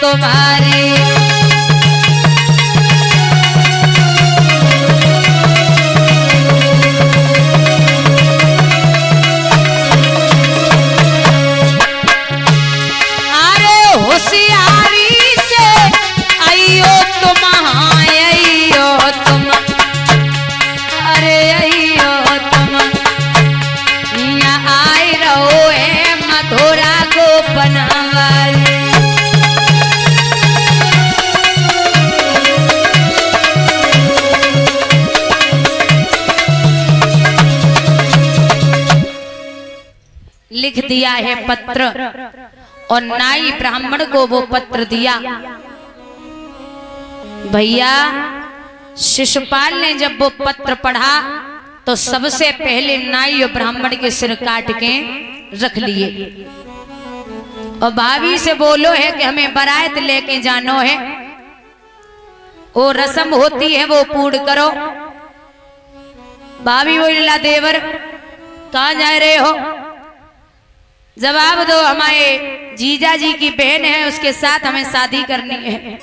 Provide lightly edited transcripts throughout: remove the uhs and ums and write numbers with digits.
तुम्हारी। अरे होशियारी से आइयो तुम, आइयो तुम, अरे आइयो तुम, यहाँ आई रहो है मथुरा को बनवाली। लिख दिया है पत्र और नाई ब्राह्मण को वो पत्र दिया। भैया शिशुपाल ने जब वो पत्र पढ़ा तो सबसे पहले नाई और ब्राह्मण के सिर काट के रख लिए और भाभी से बोलो है कि हमें बारात लेके जानो है, वो रस्म होती है वो पूर्ण करो। भाभी बोला देवर कहाँ जा रहे हो? जवाब दो हमारे जीजा जी की बहन है उसके साथ हमें शादी करनी है।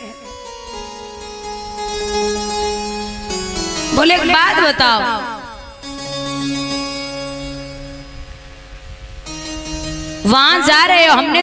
बोले एक बात बताओ, वहां जा रहे हो हमने